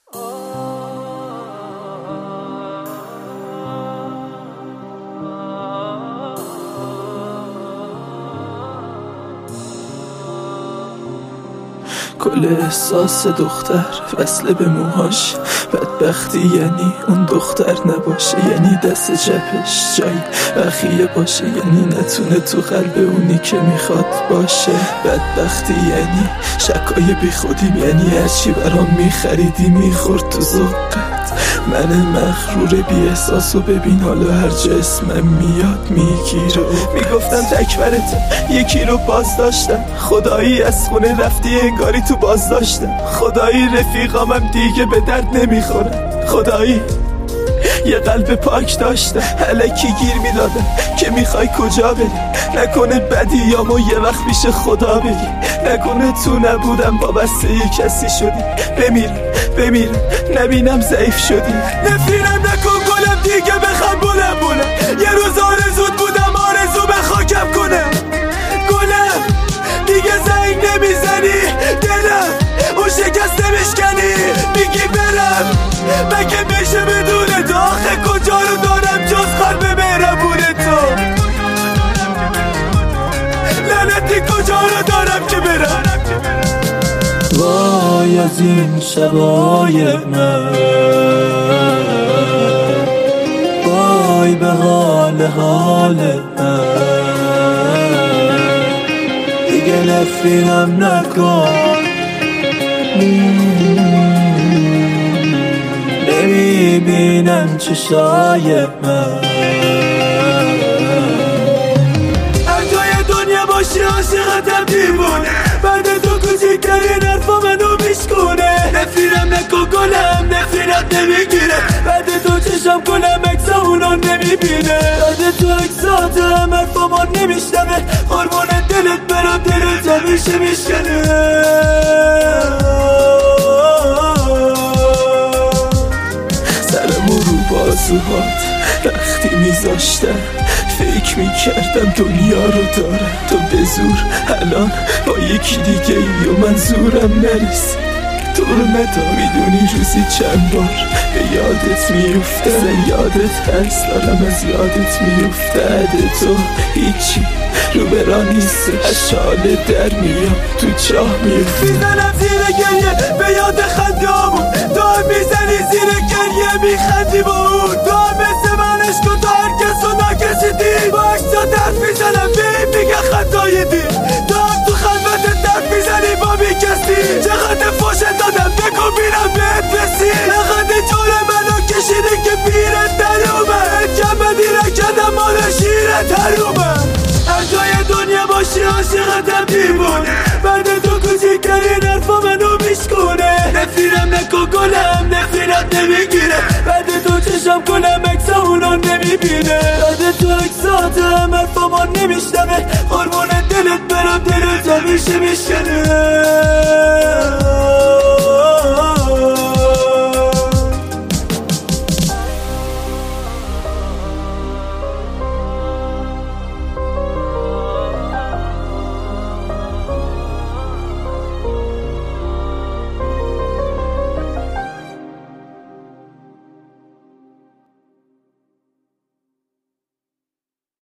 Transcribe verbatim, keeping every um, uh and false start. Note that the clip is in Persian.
کل احساس دختر وصله به موهاش، بدبختی یعنی اون دختر نباشه، یعنی دست چپش جای بخیه باشه، یعنی نتونه تو قلب اونی که میخواد باشه. بدبختی یعنی شکای بی خودیم، یعنی هرچی برام میخریدی میخورد تو ذوقت. من مغرور بی احساسو ببین حالا هر جا اسمم میاد میگیره. میگفتم تکبرت یکی رو باز داشتم، خدایی از خونه رفتی انگاری تو باز داشتم. خدایی رفیقامم دیگه به درد نمیخورن، خدایی یه قلب پاک داشتم. الکی گیر میدادم که میخوای کجا بری، نکنه بدیامو یه وقت پیش خدا بگی، نکنه تو نبودم وابسته یه کسی شدی. بمیرم بمیرم نبینم ضعیف شدی. نفرینم نکن گلم دیگه بخوام بولم بولم، یه روز آرزود بودم آرزو به خاکم کنم. گلم دیگه زنگ نمیزنی، دلم اون شکست نمیشکنی. میگی برم مگه میشه بدون تو، آخه کجا رو دارم جز قلب مهربون تو. لعنتی کجا رو دارم که برم. وای از این شبای من، وای به حال حال من. دیگه نفرینم نکن، نمیبینم چشای من. هر جای دنیا باشی عاشقتم دیوونه، بعد تو کوچکترین حرفا منو میشکونه. نفرینم نکن گلم نفرینت نمیگیره، بعد تو چشم گلم اکسا اونا نمیبینه. بعد تو اکساتم حرفا ما نمیشنوه، قربون دلت برم دلت همیشه میشکنه. سرمو رو بازوهات وقتی میذاشتم فکر میکردم دنیا رو دارم. تو به زور الان با یکی دیگه ای و من زورم نرسید. تو رو نتا میدونی روزی چند بار به یادت میفته، از یادت هست دارم از یادت میفته. تو هیچی رو برا نیست، از شاله در میام تو چاه میفته. میزنم زیر گریه به یاد خندامون، تو هم میزنی زیر گریه میخندی با اون. تو هم مثل من عشق و تو هر کس رو نکشیدی، با عکسات حرف میزنم به این میگه خطای دی. تو هم تو خلوتت حرف میزنی با بیکسی، چقدر فاشت دادم بگو بیرم بهت رسی. لقد جور منو کشیده که بیرت در اومد، کمدی نکردم مال شیرت هر اومد. هر جای دنیا باشی عاشقتم دیوونه، بعد تو کوچکترین حرفا منو میشکونه. نفرینم نکن گلم نفرینت نمیگیره، بعد تو چشم گلم اکسا اونا نمیبینه. بعد تو اکساتم حرفا ما نمیشنوه، قربون دلت برم دلت همیشه میشکنه.